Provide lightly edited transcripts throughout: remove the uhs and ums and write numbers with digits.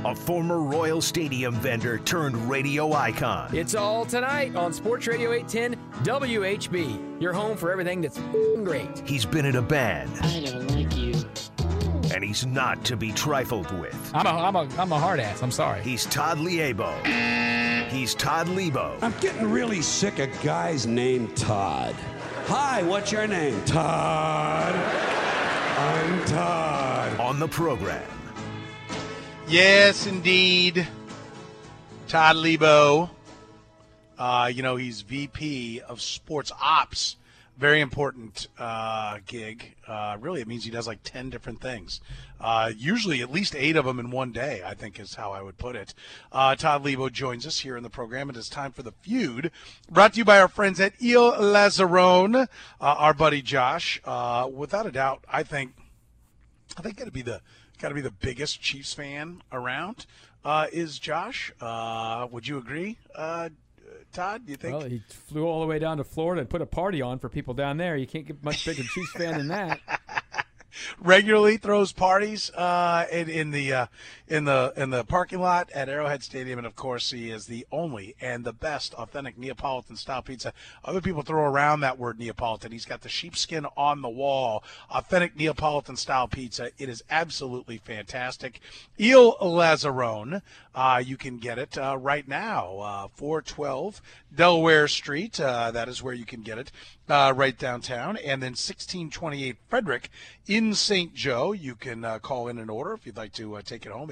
a former Royal Stadium vendor turned radio icon. It's all tonight on Sports Radio 810 WHB, your home for everything that's great. He's been in a band. I don't like you. And he's not to be trifled with. I'm a hard ass. I'm sorry. He's Todd Liebo. He's Todd Liebo. I'm getting really sick of guys named Todd. Hi, what's your name? Todd. I'm Todd. On the program. Yes, indeed. Todd Liebo. He's VP of Sports Ops. Very important gig. Really, it means he does like 10 different things. Usually at least 8 of them in one day, I think is how I would put it. Todd Liebo joins us here in the program. It is time for The Feud, brought to you by our friends at Il Lazzarone, our buddy Josh. Without a doubt, I think got to be the biggest Chiefs fan around is Josh. Would you agree? Todd, do you think? Well, he flew all the way down to Florida and put a party on for people down there. You can't get much bigger Chiefs fan than that. Regularly throws parties in the parking lot at Arrowhead Stadium, and of course he is the only and the best authentic Neapolitan style pizza. Other people throw around that word Neapolitan. He's got the sheepskin on the wall, authentic Neapolitan style pizza. It is absolutely fantastic. Il Lazzarone, you can get it right now, 412 Delaware Street. That is where you can get it, right downtown, and then 1628 Frederick in St. Joe. You can call in an order if you'd like to take it home,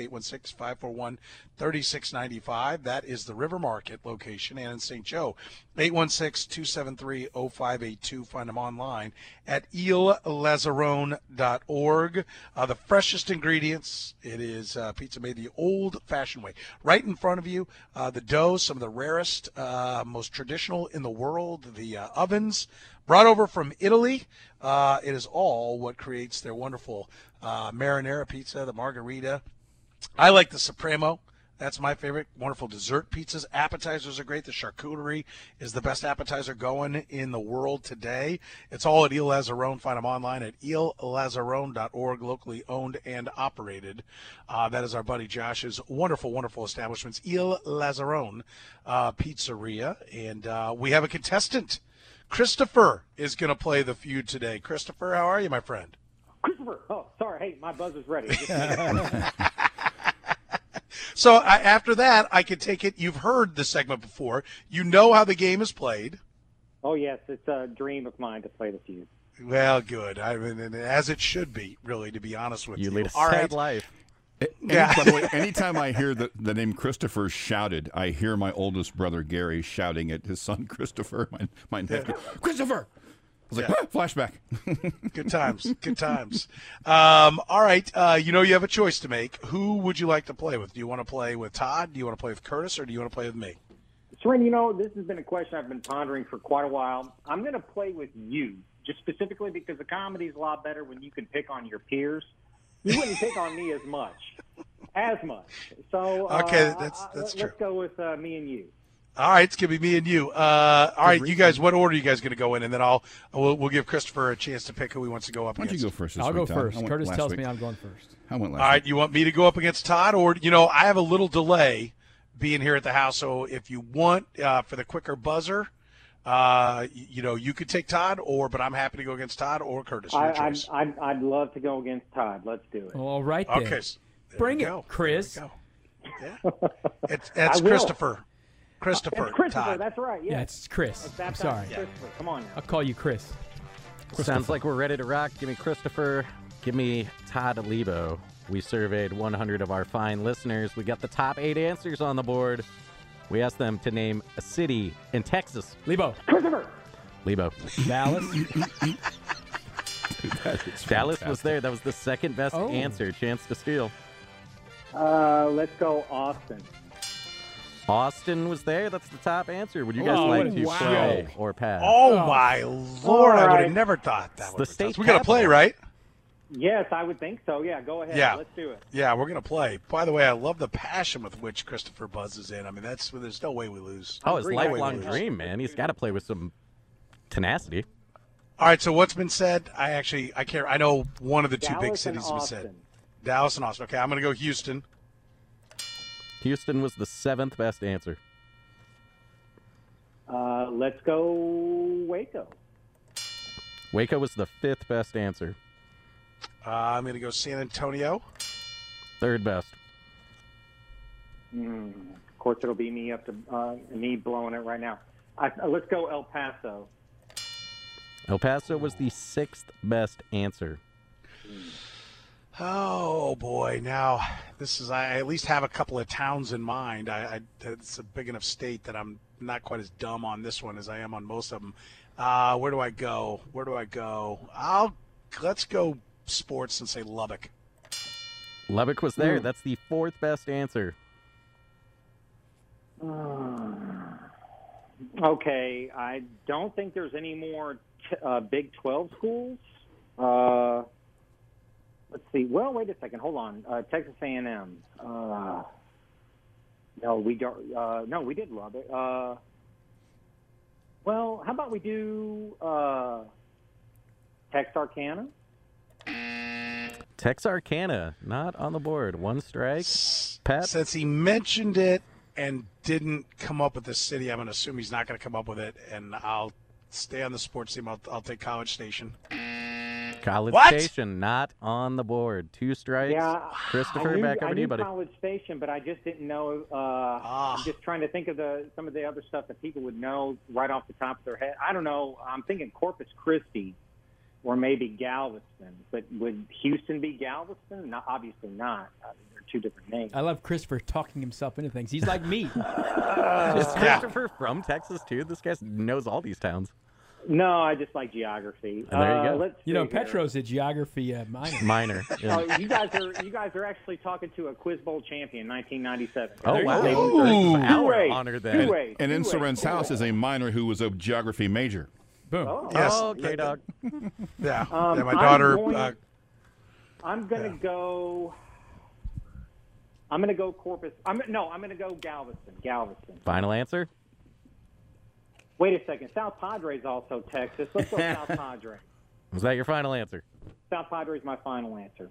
816-541-3695. That is the River Market location, and in St. Joe, 816-273-0582. Find them online at illazarone.org. The freshest ingredients. It is pizza made the old-fashioned way. Right in front of you, the dough, some of the rarest, most traditional in the world, the ovens, brought over from Italy. It is all what creates their wonderful marinara pizza, the margarita. I like the Supremo. That's my favorite. Wonderful dessert pizzas. Appetizers are great. The charcuterie is the best appetizer going in the world today. It's all at Il Lazzarone. Find them online at illazarone.org, locally owned and operated. That is our buddy Josh's wonderful, wonderful establishments, Il Lazzarone Pizzeria. And we have a contestant. Christopher is going to play the feud today. Christopher, how are you, my friend? Christopher. Oh, sorry. Hey, my buzzer's ready. So after that, I can take it you've heard the segment before. You know how the game is played. Oh, yes. It's a dream of mine to play the feud. Well, good. I mean, as it should be, really, to be honest with you. You lead a All sad right. life. Yeah. By the way, anytime I hear the name Christopher shouted, I hear my oldest brother Gary shouting at his son Christopher, my nephew. Christopher! I was like, "What?" Flashback. Good times. Good times. All right. You have a choice to make. Who would you like to play with? Do you want to play with Todd? Do you want to play with Curtis? Or do you want to play with me? Seren, this has been a question I've been pondering for quite a while. I'm going to play with you, just specifically because the comedy is a lot better when you can pick on your peers. You wouldn't pick on me as much. So okay, that's true. Let's go with me and you. All right, it's going to be me and you. All right, you guys, what order are you guys going to go in? And then we'll give Christopher a chance to pick who he wants to go up Why don't against. you go first this I'll week, go Todd? first. Curtis tells me I'm going first. I went last All right, week. you want me to go up against Todd? Or, I have a little delay being here at the house. So if you want for the quicker buzzer, you could take Todd, but I'm happy to go against Todd or Curtis. Your choice. I'd love to go against Todd. Let's do it. Well, all right, then. Okay. Bring it, Chris. Yeah. It's Christopher. Christopher. It's Christopher, Todd. that's right. Yeah, it's Chris. I'm sorry. Christopher. Come on now. I'll call you Chris. Sounds like we're ready to rock. Give me Christopher. Give me Todd Liebo. We surveyed 100 of our fine listeners. We got the top 8 answers on the board. We asked them to name a city in Texas. Liebo. Christopher. Liebo. Dallas. Dallas was there. That was the second best answer. Chance to steal. Let's go Austin. Austin was there. That's the top answer. Would you guys like to play or pass? Oh, my Lord. I would have never thought that would be We're going to play, right? Yes, I would think so. Yeah, go ahead. Yeah. Let's do it. Yeah, we're going to play. By the way, I love the passion with which Christopher buzzes in. I mean, there's no way we lose. Oh, his lifelong dream, man. He's got to play with some tenacity. All right, so what's been said? I can't. I know one of the two big cities has been said. Dallas and Austin. Okay, I'm going to go Houston. Houston was the 7th best answer. Let's go Waco. Waco was the 5th best answer. I'm going to go San Antonio. 3rd best. Of course, it'll be me me blowing it right now. Let's go El Paso. El Paso was the 6th best answer. Oh boy! Now I at least have a couple of towns in mind. It's a big enough state that I'm not quite as dumb on this one as I am on most of them. Where do I go? Let's go sports and say Lubbock. Lubbock was there. That's the 4th best answer. Okay, I don't think there's any more Big 12 schools. Let's see. Well, wait a second. Hold on. Texas A&M. No, we don't. No, we did Lubbock. Well, how about we do Texarkana? Texarkana, not on the board. 1 strike. Pat? Since he mentioned it and didn't come up with the city, I'm going to assume he's not going to come up with it, and I'll stay on the sports team. I'll take College Station. College What? Station, not on the board. 2 strikes. Yeah, Christopher, back over to you, buddy. College Station, but I just didn't know. I'm just trying to think of some of the other stuff that people would know right off the top of their head. I don't know. I'm thinking Corpus Christi or maybe Galveston. But would Houston be Galveston? No, obviously not. I mean, they're 2 different names. I love Christopher talking himself into things. He's like me. Is Christopher from Texas, too? This guy knows all these towns. No, I just like geography. And there you go. Let's You know, see here. Petro's a geography minor. Minor. Yeah. Oh, you guys are actually talking to a Quiz Bowl champion, 1997. Oh, wow. Ooh. Our Two-way. honor then. Two-way. And in Two-way. Soren's house is a minor who was a geography major. Boom. Yes. Oh, okay, dog. Yeah. Um, Yeah, my daughter. I'm gonna go. I'm gonna go Corpus. I'm gonna go Galveston. Galveston. Final answer? Wait a second. South Padre's also Texas. Let's go South Padre. Was that your final answer? South Padre's my final answer.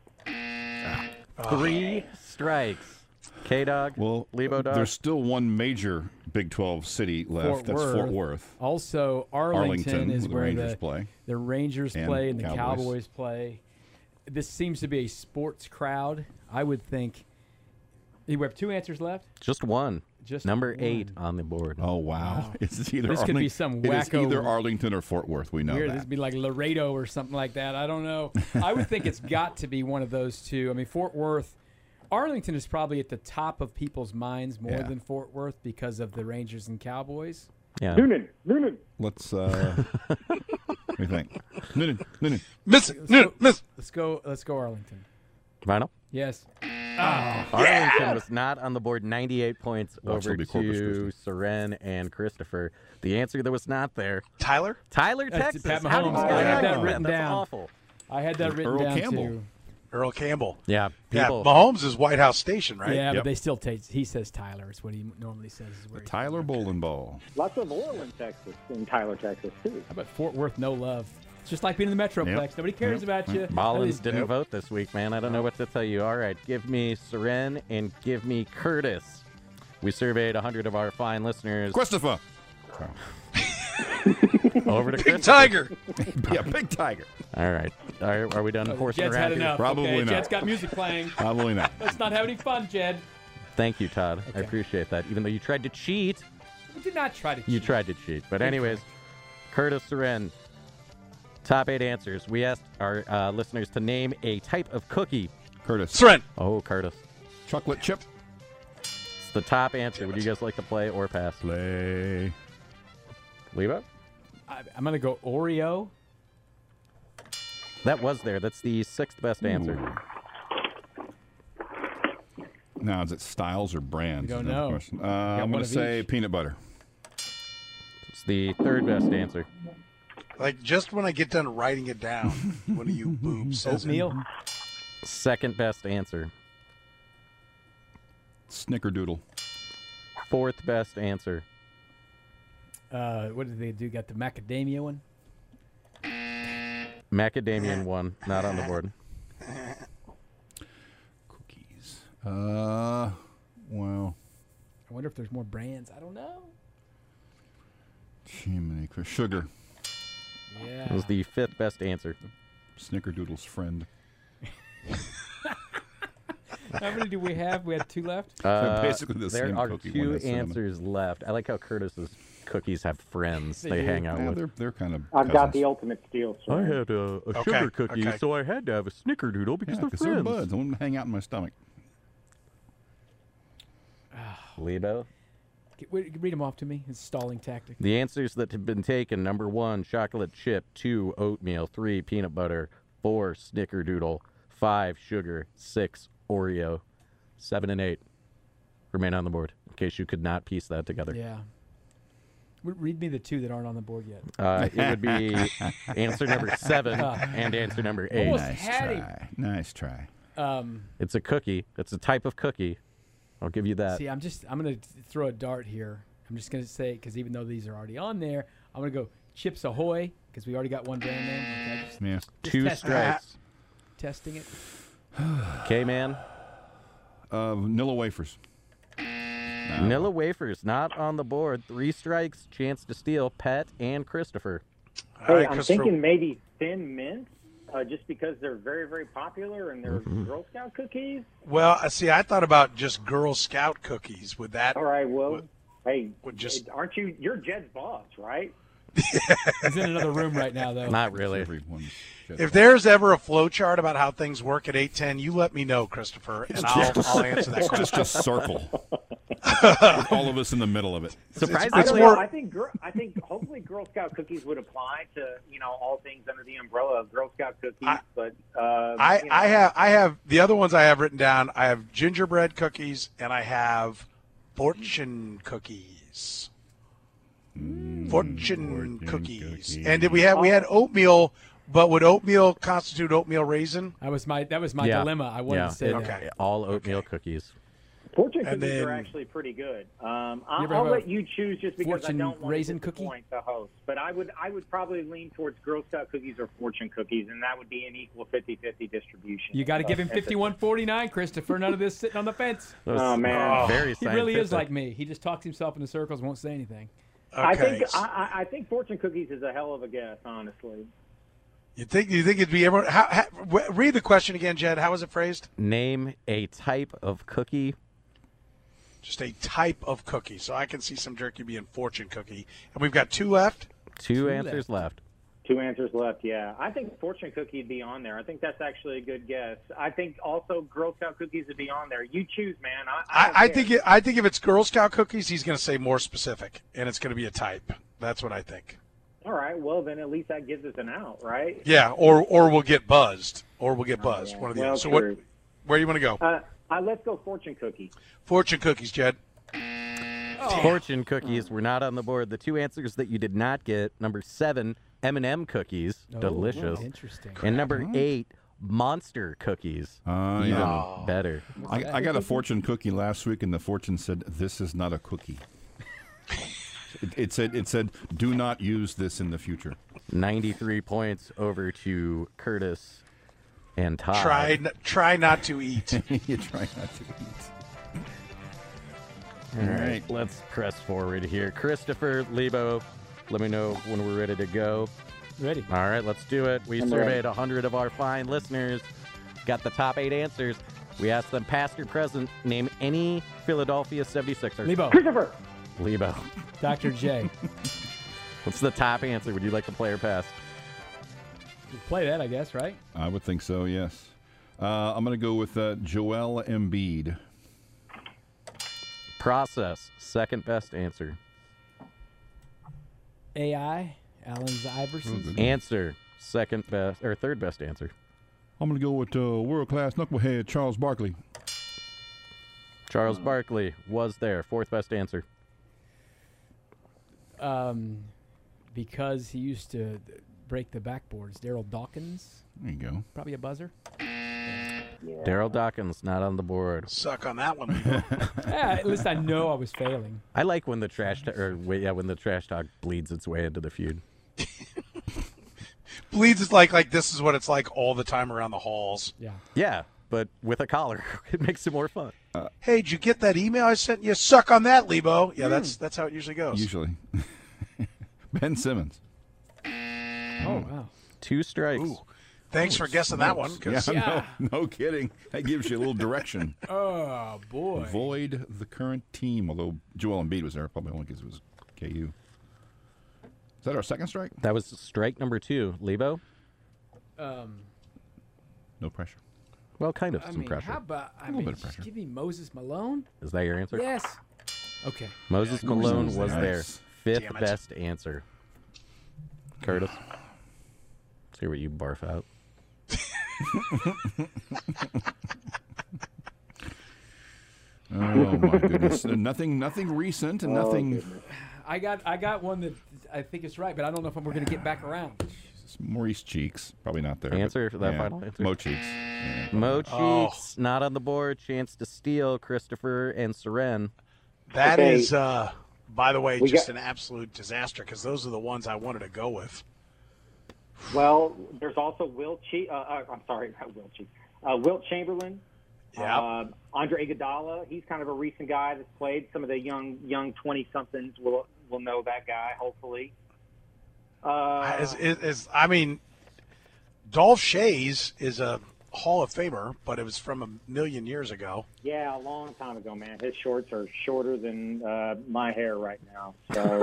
3 strikes. K-Dog, Well, Lebo Dog. there's still one major Big 12 city left. That's Fort Worth. Also, Arlington is where the where Rangers play. the Rangers And play and the Cowboys. Cowboys play. This seems to be a sports crowd. I would think. We have 2 answers left. Just one. Just Number one. 8 on the board. Oh, wow. It's either This could be some It is wacko- either Arlington or Fort Worth. We know Weird. that. This would be like Laredo or something like that. I don't know. I would think it's got to be one of those 2. I mean, Fort Worth. Arlington is probably at the top of people's minds more Yeah. than Fort Worth because of the Rangers and Cowboys. Yeah. Noonan. Let's, what do you think? Noonan. Miss it. Miss. Let's go Arlington. Final? Yes. Arlington was not on the board. 98 points Watch over it'll be Corpus to Christi. Soren and Christopher. The answer that was not there. Tyler. Tyler, That's Texas. Pat How did you Mahomes. spell I had that that? written That's down. awful. I had that written Earl down Campbell. too. Earl Campbell. Yeah. Yeah. People. Mahomes is White House Station, right? Yeah, Yep. but they still take. He says Tyler. It's what he normally says. Is where he's Tyler from. Bowling Ball. Lots of oil in Texas, in Tyler, Texas, too. How about Fort Worth? No love. It's just like being in the Metroplex. Yep. Nobody cares Yep. about you. Mullins At didn't Yep. vote this week, man. I don't know what to tell you. All right, give me Soren and give me Curtis. We surveyed 100 of our fine listeners. Christopher. Over to Big Christopher. Tiger. Yeah, Big Tiger. All right. Are we done least- horsing Jed's around had here? enough. Probably okay? not. Jed's got music playing. Probably not. Let's not have any fun, Jed. Thank you, Todd. I Okay. appreciate that. Even though you tried to cheat, We did not try to. you cheat. tried to cheat. But anyways, Curtis Soren, top 8 answers. We asked our listeners to name a type of cookie. Curtis. Sren. Oh, Curtis. Chocolate chip. It's the top answer. Would you guys like to play or pass? Play. Lebo? I'm gonna go Oreo. That was there. That's the 6th best answer. Now, is it styles or brands? We don't Is that the know. question? Got I'm one going of to say each. peanut butter. It's the 3rd best answer. Like just when I get done writing it down, one of you boobs says it. Oatmeal. 2nd best answer. Snickerdoodle. 4th best answer. What did they do? Got the macadamia one. Macadamian one, not on the board. Cookies. Well, if there's more brands. I don't know. Jiminy Sugar. Yeah. That was the fifth best answer. Snickerdoodle's friend. How many do we have? We had 2 left. Basically the there same are cookie, 2 one has cinnamon. answers left. I like how Curtis's cookies have friends They they do. hang out Yeah, with. they're kind of. I've got the ultimate steal. I Sir. had a Okay, sugar cookie, okay. so I had to have a snickerdoodle because they're they're friends. buds. I want them to hang out in my stomach. Lebo? Read them off to me. It's a stalling tactic. The answers that have been taken: number 1, chocolate chip; 2, oatmeal; 3, peanut butter; 4, snickerdoodle; 5, sugar; 6, Oreo; 7 and 8 remain on the board. In case you could not piece that together, Yeah. Read me the 2 that aren't on the board yet. it would be answer number 7 and answer number 8. Almost Nice had him. try. Nice try. It's a cookie. It's a type of cookie. I'll give you that. See, I'm going to throw a dart here. I'm just going to say, because even though these are already on there, I'm going to go Chips Ahoy, because we already got one brand name. Okay, just Yeah. 2 test strikes. testing it. K-Man. Vanilla wafers. Vanilla wafers not on the board. 3 strikes. Chance to steal. Pet and Christopher. All Hey, right, I'm Christopher. thinking maybe Thin Mints, just because they're very, very popular and they're Mm-hmm. Girl Scout cookies. Well, see, I thought about just Girl Scout cookies. Would that? All right, well, hey, would just- aren't you? You're Jed's boss, right? He's in another room right now, though. Not really. Everyone's If there's ever a flow chart about how things work at 810, you let me know, Christopher, and I'll answer that it's question. just a circle. With all of us in the middle of it. Surprisingly, I don't more- know. I think hopefully Girl Scout cookies would apply to all things under the umbrella of Girl Scout cookies. But I have the other ones I have written down. I have gingerbread cookies and I have fortune cookies. Fortune cookies. And did we had oatmeal, but would oatmeal constitute oatmeal raisin? That was my Yeah. dilemma. I wanted Yeah, to say it- that. all oatmeal cookies. Fortune And cookies are then- actually pretty good. ever I'll have a let you choose just because I Fortune don't want raisin to cookie? disappoint the host. But I would probably lean towards Girl Scout cookies or Fortune cookies, and that would be an equal 50-50 distribution. You got to give him At the- 51-49, Christopher. None of this sitting on the fence. That was Oh, man. very He really is scientific. like me. He just talks himself in the circles, won't say anything. I Okay. think I think Fortune cookies is a hell of a guess, honestly. You think it'd be everyone? Read the question again, Jed. How was it phrased? Name a type of cookie. Just a type of cookie. So I can see some jerky being fortune cookie. And we've got 2 left. Two answers left. 2 answers left, yeah. I think Fortune cookie would be on there. I think that's actually a good guess. I think also Girl Scout cookies would be on there. You choose, man. I think if it's Girl Scout cookies, he's going to say more specific, and it's going to be a type. That's what I think. All right, well, then at least that gives us an out, right? Yeah, or we'll get buzzed. One of the Well, other. So true. where do you want to go? Let's go Fortune cookie. Fortune cookies, Jed. Fortune cookies were not on the board. The 2 answers that you did not get: number 7, M&M cookies, delicious, Interesting. and number 8, Monster cookies, even Yeah. better. I got a fortune cookie last week, and the fortune said, "This is not a cookie." It said, "Do not use this in the future." 93 points over to Curtis and Todd. Try not to eat. You try not to eat. All right, let's press forward here. Christopher, Lebo, let me know when we're ready to go. Ready. All right, let's do it. We I'm surveyed 100 of our fine listeners, got the top 8 answers. We asked them, past or present, name any Philadelphia 76er. Lebo. Christopher. Lebo. Dr. J. What's the top answer? Would you like to play or pass? Play that, I guess, right? I would think so. Yes. I'm going to go with Joel Embiid. Process, second best answer. AI, Allen Iverson. Answer, second best or third best answer. I'm going to go with world-class knucklehead Charles Barkley. Charles Barkley was there, fourth best answer. Because he used to break the backboards. Daryl Dawkins, There you go. probably a buzzer. Daryl Dawkins not on the board. Suck on that one. Yeah, at least I know I was failing. I like when the trash when the trash talk bleeds its way into the feud. Bleeds is like this is what it's like all the time around the halls. Yeah. Yeah, but with a collar. It makes it more fun. Hey, did you get that email I sent you? Suck on that, Lebo. Yeah, that's how it usually goes. Usually. Ben Simmons. Oh, wow. 2 strikes. Ooh. Thanks for guessing that one. 'Cause No kidding. That gives you a little direction. Oh, boy. Avoid the current team, although Joel Embiid was there, probably only because it was KU. Is that our second strike? That was strike number 2. Lebo? No pressure. Well, kind of I some mean, pressure. how about, A little bit of just pressure. give me Moses Malone? Is that your answer? Yes. Okay. Moses Malone was Nice. their 5th Damn it. best answer. Curtis? Let's hear what you barf out. Oh, my goodness. Nothing recent and nothing. I got one that I think is right, but I don't know if we're going to get back around. Maurice Cheeks. Probably not there. Answer but, for that final answer? Mo Cheeks. Yeah. Mo Cheeks, not on the board. Chance to steal. Christopher and Seren. That Okay. is, by the way, We just got- an absolute disaster because those are the ones I wanted to go with. Well, there's also Wilt Chamberlain. Yeah. Andre Iguodala. He's kind of a recent guy that's played. Some of the young 20-somethings will know that guy, hopefully. I mean, Dolph Shays is a Hall of Famer, but it was from a million years ago. Yeah, a long time ago, man. His shorts are shorter than my hair right now. So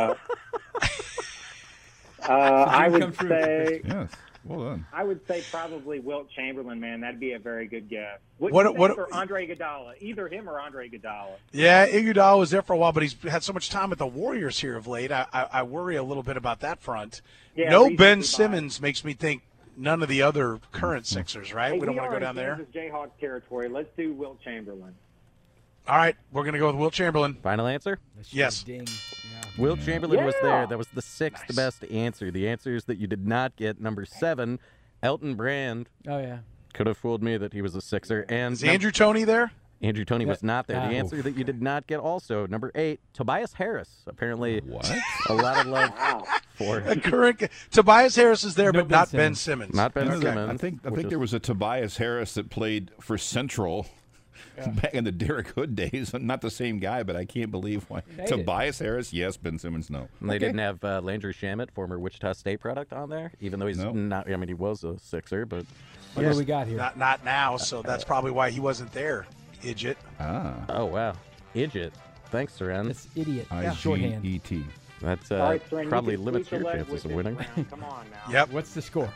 I come would true. say Yes. Well done. I would say probably Wilt Chamberlain, man. That'd be a very good guess. What What- do you what- think for Andre Iguodala? Either him or Andre Iguodala. Yeah, Iguodala was there for a while, but he's had so much time with the Warriors here of late. I worry a little bit about that front. Yeah, No recency Ben bias. Simmons makes me think none of the other current Sixers, right? Hey, we don't want to are go in down there. Kansas Jayhawks territory. Let's do Wilt Chamberlain. All right, we're going to go with Wilt Chamberlain. Final answer? That's Yes. Ding. Yeah. Wilt Chamberlain was there. Yeah. That was the 6th best answer. The answers that you did not get. Number 7, Elton Brand. Oh, yeah. Could have fooled me that he was a Sixer. And Is Andrew Toney there? Andrew Toney was not there. The Ah. answer that you did not get also, number 8, Tobias Harris. Apparently, What? a lot of love for A current Tobias Harris is there, No but Ben not Ben Simmons. Simmons. not Ben Okay. Simmons. I think which is- there was a Tobias Harris that played for Central back in the Derek Hood days. Not the same guy, but I can't believe why. Hate it. Tobias Harris, yes. Ben Simmons, no. And they didn't have Landry Shamet, former Wichita State product, on there, even though he's Nope. not. I mean, he was a Sixer, but What do we got here? Not now, so that's probably why he wasn't there, idiot. Ah. oh wow, Idjit. Thanks, Seren. That's idiot. I Shorthand. G E T. That's All right, Seren, you probably can limits sweep your the leg chances with of this winning. round. Come on now. Yep. What's the score?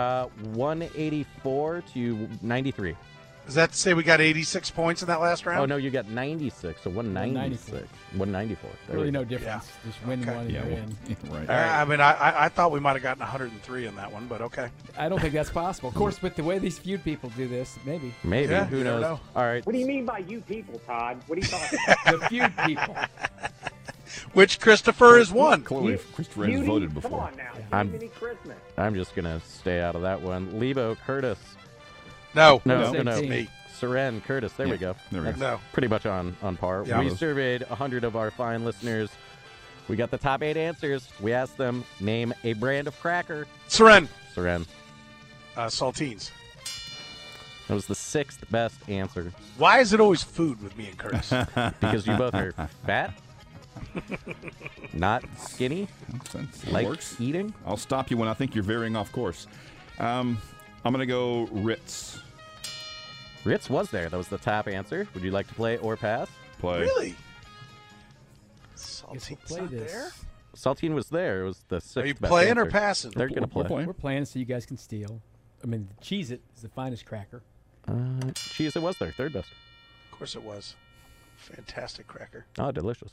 184 to 93. Does that say we got 86 points in that last round? Oh no, you got 96, so 196, 194. There Really we go. no difference. Just win Okay. one and Yeah, you're well, in. right. I mean, I thought we might have gotten 103 in that one, but okay. I don't think that's possible. Of course, with the way these feud people do this, maybe. Maybe. Yeah, Who you never knows? know. All right. What do you mean by you people, Todd? What are you talking about? The feud people. Which Christopher has won. Clearly, Christopher has Beauty? voted Come before. on now. I'm- Mini Christmas. I'm just gonna stay out of that one. Lebo, Curtis. No. No, Same no. team. Me. Seren, Curtis. There we Yeah, go. there we go. That's No. pretty much on par. Yeah. We surveyed 100 of our fine listeners. We got the top 8 answers. We asked them, name a brand of cracker. Seren. Seren. Saltines. That was the 6th best answer Why is it always food with me and Curtis? because you both are fat, not skinny, Makes sense. It like works. eating. I'll stop you when I think you're veering off course. I'm going to go Ritz. Ritz was there. That was the top answer. Would you like to play or pass? Play. Really? Guess we'll Saltines play not this. there? Saltine was there. It was the 6th Are you best playing or answer. passing? They're going to We're play. playing. We're playing so you guys can steal. I mean, Cheez-It is the finest cracker. Cheese, it was there. 3rd best. Of course it was. Fantastic cracker. Oh, delicious.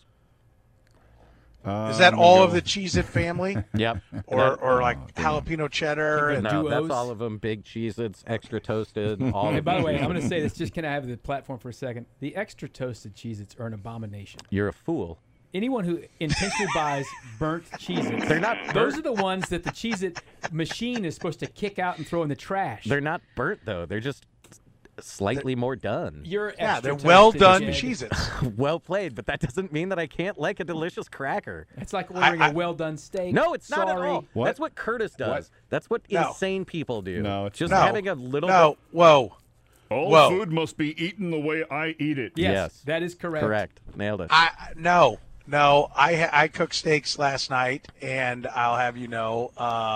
Is that I'm gonna all go- of the Cheez-It family? Yep. or like jalapeno cheddar? And, No, that's Duos. all of them. Big Cheez-Its, extra toasted, all Hey, of by the them. way, I'm going to say this. Just can I have the platform for a second? The extra toasted Cheez-Its are an abomination. You're a fool. Anyone who intentionally buys burnt Cheez-Its, They're not those burnt. are the ones that the Cheez-It machine is supposed to kick out and throw in the trash. They're not burnt, though. They're just slightly more done. You're yeah, extra they're toasted, well done Jed. Cheez-Its. Well played, but that doesn't mean that I can't like a delicious cracker. It's like ordering I- a well done steak. No, it's not at Sorry. all. What? That's what Curtis does. What? That's what No. insane people do. No, it's- just No. having a little No, whoa. All Whoa. food must be eaten the way I eat it. Yes, that is correct. Correct. Nailed it. No. I cooked steaks last night, and I'll have you know,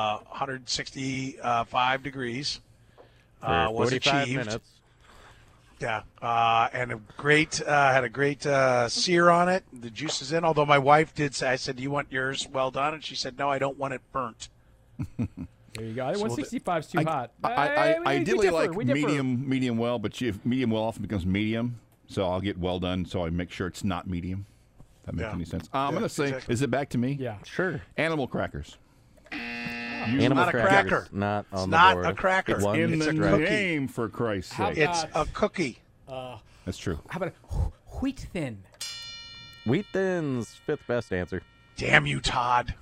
165 degrees For was 45 achieved. minutes. Yeah, and had a great sear on it. The juice is in. Although my wife did say, I said, "Do you want yours well done?" And she said, "No, I don't want it burnt." There you go. 165 is too hot. I We ideally differ. like We differ. medium well, but medium well often becomes medium. So I'll get well done. So I make sure it's not medium. That makes Yeah. any sense? I'm going to say, exactly. is it back to me? Yeah. Sure. Animal crackers. Animal not a crackers, cracker. Not on It's the not board. a cracker. One In the strike. name, for Christ's How sake. It's a cookie. That's true. How about wheat thin? Wheat Thins, fifth best answer. Damn you, Todd.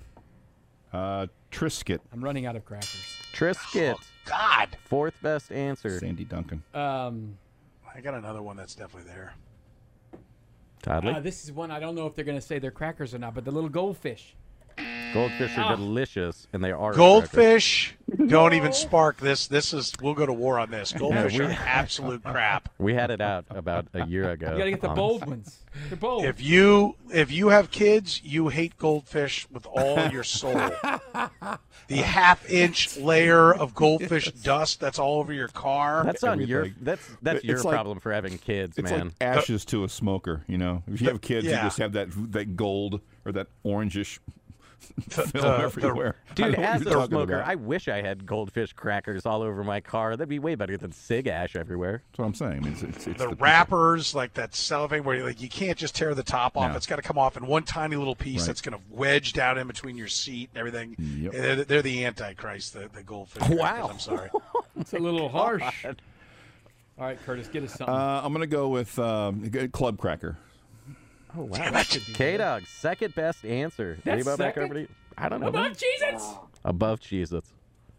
Triscuit. I'm running out of crackers. Triscuit, God. fourth best answer. Sandy Duncan. I got another one that's definitely there. Toddley. This is one I don't know if they're going to say they're crackers or not, but the little goldfish. Goldfish are delicious, and they are crackers. Goldfish, don't even spark this. We'll go to war on this. Goldfish we- are absolute crap. We had it out about a year ago. You got to get the on- bold ones. They're bold. If you have kids, you hate goldfish with all your soul. The half-inch layer of goldfish dust that's all over your car. That's on your. Everything. That's It's your like- problem for having kids, It's man. like ashes to a smoker, you know. If you have kids, Yeah. you just have that gold or that orangish film the- everywhere. I Dude, know what as you're a talking smoker, about. I wish I had goldfish crackers all over my car. That'd be way better than Sig Ash everywhere. That's what I'm saying. I mean, it's the people. wrappers, like that cellophane, where you can't just tear the top off. No. It's got to come off in one tiny little piece Right. that's going to wedge down in between your seat and everything. Yep. They're the Antichrist, the goldfish. Wow. crackers, I'm sorry. It's a little harsh. All right, Curtis, get us something. I'm going to go with Club Cracker. Oh wow. Damn it. K-Dog, second best answer. That's Anybody back second? over to you? I don't know. Above Cheez-Its? Above Cheez-Its.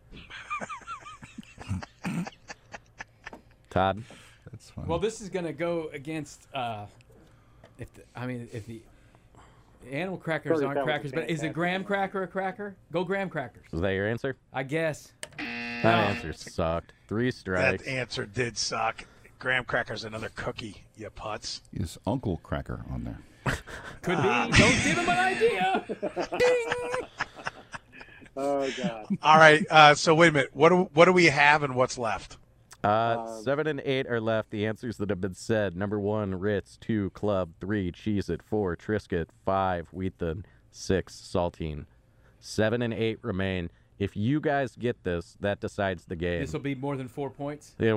Todd. That's fun. Well, this is going to go against. If the animal crackers Curtis, aren't that was crackers, but is a fantastic. graham cracker a cracker? Go graham crackers. Was that your answer? I guess. That answer sucked. 3 strikes. That answer did suck. Graham cracker's another cookie, you putz. Is Uncle Cracker on there? Could be. Don't give him an idea. Oh God. All right, so wait a minute. What do we have and what's left? 7 and 8 are left. The answers that have been said: number 1, Ritz; 2, Club; 3, Cheez-It; 4, Triscuit; 5, Wheat Thin; 6, Saltine. 7 and 8 remain. If you guys get this, that decides the game. This will be more than 4 points. Yeah,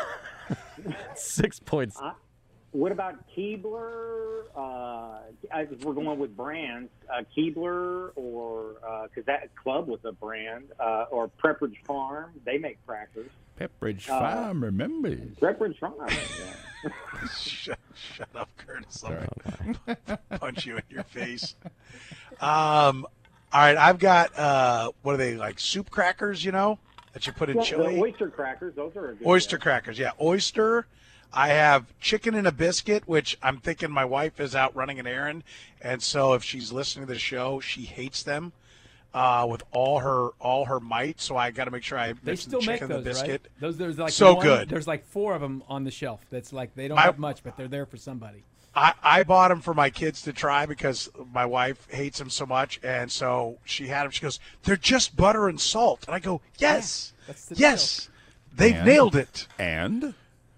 6 points. What about Keebler? We're going with brands. Keebler, or because that Club was a brand, or Pepperidge Farm. They make crackers. Pepperidge Farm, remembers. Pepperidge Farm. Yeah. Shut up, Curtis. I'm gonna punch you in your face. All right, I've got what are they, like soup crackers? You know, that you put in The chili. oyster crackers. Those are a good Oyster guess. crackers, yeah. Oyster. I have chicken and a biscuit, which I'm thinking my wife is out running an errand, and so if she's listening to the show, she hates them with all her might. So I got to make sure I They mix still the make chicken those, and the biscuit. right? Those there's like So one, good. There's like 4 of them on the shelf. That's like they don't My- have much, but they're there for somebody. I bought them for my kids to try because my wife hates them so much, and so she had them. She goes, "They're just butter and salt," and I go, "Yes, That's the yes, they've And? nailed it." And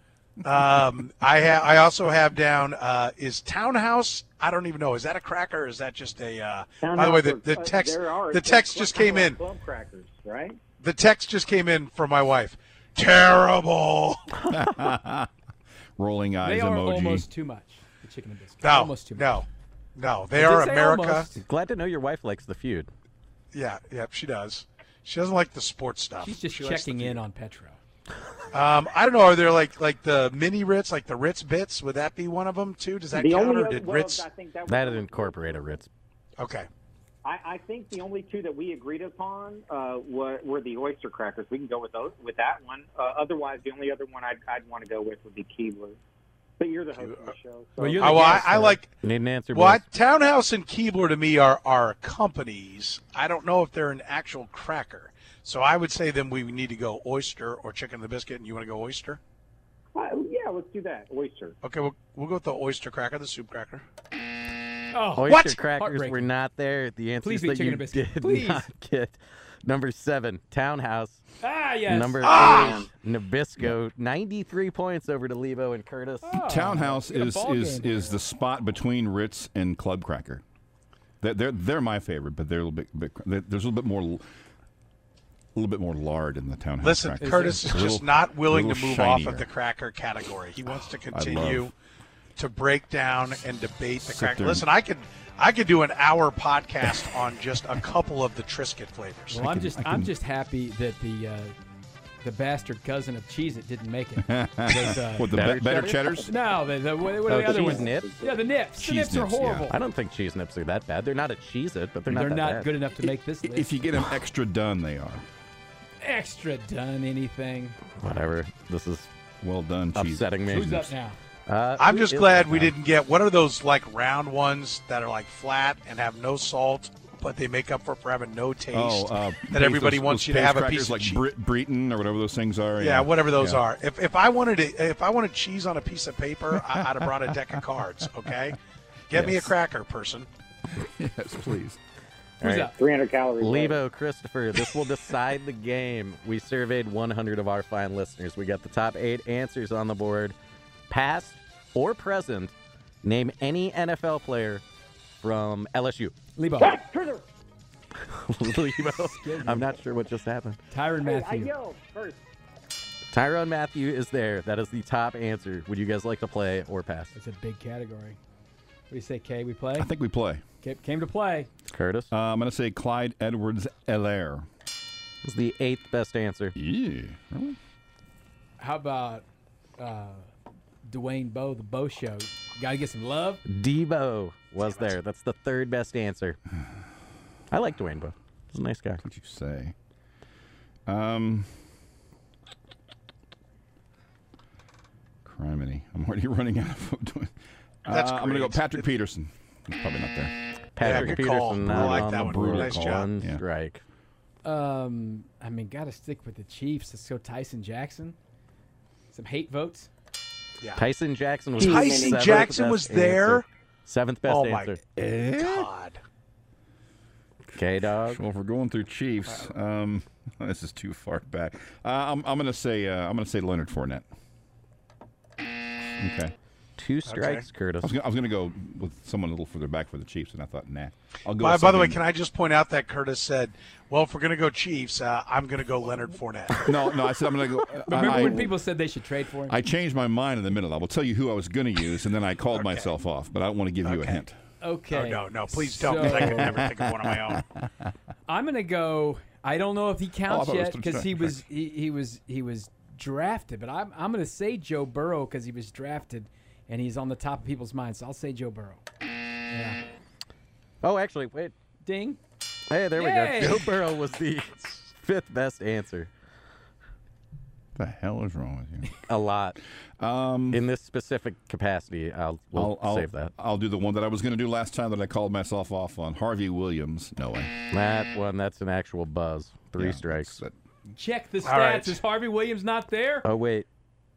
I also have down is Townhouse. I don't even know. Is that a cracker or is that just a? By the way, the text just came in. Club crackers, right? The text just came in from my wife. Terrible. rolling eyes They are emoji. almost too much. The chicken and biscuit. No, almost too much. no. They I did are say America. almost. Glad to know your wife likes the feud. Yeah, she does. She doesn't like the sports stuff. She's just She likes checking the- in on Petro. I don't know. Are there like the mini Ritz, like the Ritz bits? Would that be one of them too? Does that The count, only or other, did well, Ritz? I think that That'd incorporate a Ritz. Okay. I think the only 2 that we agreed upon were the oyster crackers. We can go with those with that one. Otherwise, the only other one I'd want to go with would be Keebler. But you're the host of the show. So. Well, you're the Oh, well, guest, I so- like. Need an answer, Well, boys? Townhouse and Keebler to me are companies. I don't know if they're an actual cracker. So I would say then we need to go oyster or chicken and the biscuit, and you want to go oyster? Yeah, let's do that. Oyster. Okay, we'll go with the oyster cracker, the soup cracker. Oh, Oyster What? crackers were Heartbreaking. not there. The answers Please be that chicken you and biscuit. did Please. not get. Number 7, Townhouse. yes. Number 8, Nabisco. 93 points over to Lebo and Curtis. Townhouse we got a is ball is game. is the spot between Ritz and Club Cracker. They're my favorite, but they're a little bit there's a little bit more lard in the Townhouse. Listen, cracker. Curtis is A just little- not willing a to little move off shinier. of the cracker category. He wants to I continue love- to break down and debate the Sit cracker. there. Listen, I could do an hour podcast on just a couple of the Triscuit flavors. Well, I'm just happy that the bastard cousin of Cheez-It didn't make it. Because, What, the Better better cheddar? cheddars? no, what are Oh, the other cheese ones? nips? Yeah, the nips. The Cheese nips are nips, yeah. horrible. I don't think cheese nips are that bad. They're not a Cheez-It, but they're not They're that not bad. good enough to make this list. If you get them extra done, they are. Extra done anything. Whatever. This is Well done, cheese. upsetting me. Who's up now? I'm who just is glad up we now? didn't get what are those like round ones that are like flat and have no salt, but they make up for having no taste. that everybody wants you to have a piece of like cheese. Breton or whatever those things are. Yeah, whatever those are. If I wanted cheese on a piece of paper, I'd have brought a deck of cards. Okay, get me a cracker, person. Yes, please. All Who's right. up? 300 calories. Lebo, Christopher, this will decide the game. We surveyed 100 of our fine listeners. We got the top 8 answers on the board. Past or present, name any NFL player from LSU. Lebo. Trigger. Lebo, I'm not sure what just happened. Tyron Hey, I Matthew. yelled first. Tyrone Matthew is there. That is the top answer. Would you guys like to play or pass? It's a big category. What do you say, Kay? We play? I think we play. Came to play. Curtis? I'm going to say Clyde Edwards-Helaire. Is the 8th best answer. Yeah. Really? How about Dwayne Bowe, the Bow Show? Got to get some love. Debo was there. That's the 3rd best answer. I like Dwayne Bowe. He's a nice guy. What you say? Criminy. I'm already running out of doing. That's I'm going to go great. Patrick Peterson. He's probably not there. Patrick good call. Peterson I not like on that the one. board. Nice job. One Yeah. strike. I mean, got to stick with the Chiefs. Let's go Tyson Jackson. Some hate votes. Tyson Jackson was Tyson 7th Jackson best was there? answer. 7th best Oh my answer. God. K-Dog. Well, if we're going through Chiefs, this is too far back. I'm going to say Leonard Fournette. Okay. 2 strikes, Curtis. I was going to go with someone a little further back for the Chiefs, and I thought, nah. I'll go. By with the way, something- can I just point out that Curtis said, "Well, if we're going to go Chiefs, I'm going to go Leonard Fournette." No, I said I'm going to go. Remember I, when people said they should trade for him? I changed my mind in the middle. I will tell you who I was going to use, and then I called myself off. But I don't want to give you a hint. Okay. Oh, no, please don't, because I could never think of one of my own. I'm gonna go. I don't know if he counts thought it was yet because he was drafted, but I'm gonna say Joe Burrow because he was drafted and he's on the top of people's minds. So I'll say Joe Burrow. Yeah. Oh, actually, wait. Ding. Hey, there Yay. we go. Joe Burrow was the 5th best answer. What the hell is wrong with you? A lot. In this specific capacity, we'll save that. I'll do the one that I was going to do last time that I called myself off on. Harvey Williams. No way. That one, that's an actual buzz. 3 Yeah, strikes. that's- Check the stats. All right. Is Harvey Williams not there? Oh, wait.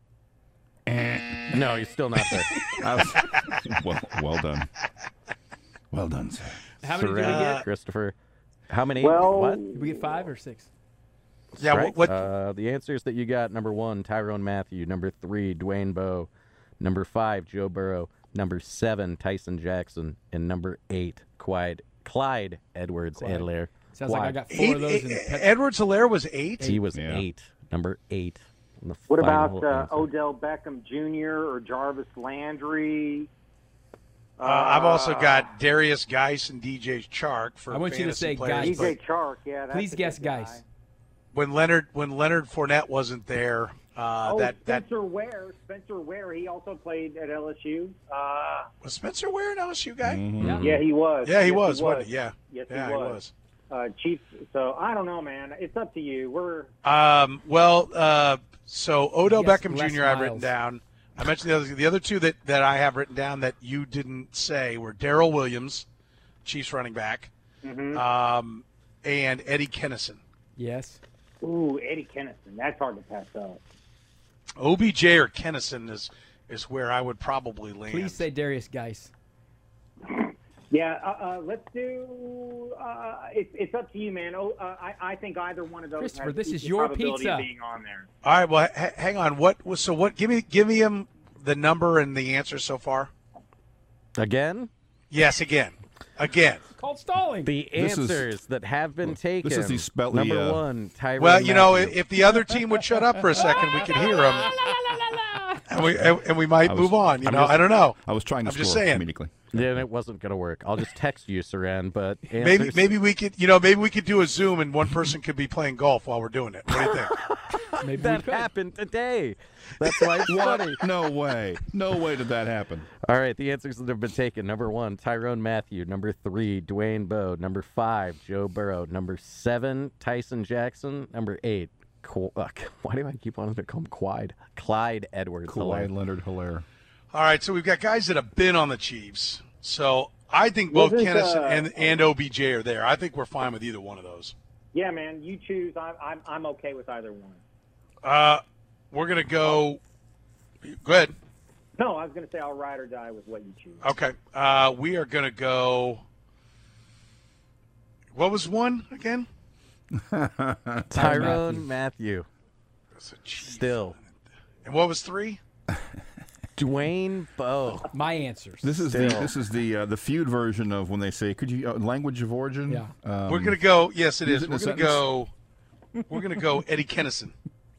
No, he's still not there. well done. Well done, sir. How many did we Surrender, get? Christopher. How many? Well- what? Did we get 5 or 6? Yeah, Strikes? what? The answers that you got: number 1, Tyrone Matthew; number 3, Dwayne Bowe; number 5, Joe Burrow; number 7, Tyson Jackson; and number 8, Clyde Edwards-Helaire. Sounds like I got 4 of those. Edwards-Helaire was 8. He was Yeah. 8. Number 8. in the What final about answer. Odell Beckham Jr. or Jarvis Landry? I've also got Darius Geis and DJ Chark for I want you to fantasy say players, Geis. but DJ Chark, yeah. That's Please a guess good guy. Geis. when Leonard Fournette wasn't there, that Spencer Ware, he also played at LSU. was Spencer Ware an LSU guy? Yeah. Yeah, he was. Yeah, he Yes, was, wasn't he? Yeah. Yes, Yeah, he was. Chiefs. So I don't know, man. It's up to you. So Odell Yes, Beckham Les Jr. I've written Miles. down. I mentioned the other two that I have written down that you didn't say were Darrell Williams, Chiefs running back, and Eddie Kennison. Yes. Ooh, Eddie Kennison. That's hard to pass up. OBJ or Kennison is where I would probably land. Please say Darius Geis. Yeah, let's do. It's up to you, man. I think either one of those. Christopher, has this is equal your probability pizza. of being on there. All right. Well, hang on. So what? Give me him the number and the answer so far. Again? Yes, again. Called stalling. The This is- answers that have been taken. This is the spell- Number the, 1, Tyrann Well, you know, Mathieu. if the other team would shut up for a second, we could hear them, and we might move on. I don't know. I was trying to I'm just score saying. comedically. Then it wasn't going to work. I'll just text you, Saran, but answers... Maybe we could do a Zoom and one person could be playing golf while we're doing it. What do you think? Maybe that we could. happened today. That's why it's funny. No way. No way did that happen. All right, the answers that have been taken. Number 1, Tyrann Mathieu. Number 3, Dwayne Bowe. Number 5, Joe Burrow. Number 7, Tyson Jackson. Number 8, why do I keep wanting to call him Clyde Edwards. Kawhi Leonard Hilaire. All right, so we've got guys that have been on the Chiefs. So I think both Kennison and OBJ are there. I think we're fine with either one of those. Yeah, man, you choose. I'm okay with either one. We're gonna go. Go ahead. No, I was going to say I'll ride or die with what you choose. Okay. We are gonna go. What was one again? Tyrann Mathieu. That's a Chief. Still. And what was 3? Dwayne Bowe. My answers. This is the feud version of when they say, "Could you language of origin?" Yeah. We're gonna go. Yes, it use is. it in We're a gonna go. We're gonna go Eddie Kennison.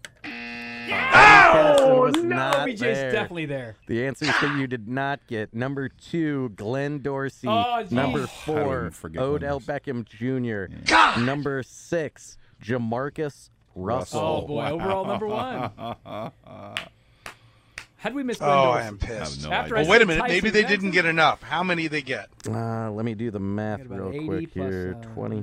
Oh, was no, not OBJ's there. definitely there. The answers that you did not get. Number 2, Glenn Dorsey. Oh, geez. Number I 4, didn't forget Odell Glenn Beckham Jr. God! Number 6, Jamarcus Russell. Oh, boy. Overall number 1. How'd we miss Glenn Oh, Dorsey? I am pissed. no After idea. I Well, wait a said minute. Tyson Maybe they Jackson? didn't get enough. How many did they get? Let me do the math About real 80 quick plus, here. 25.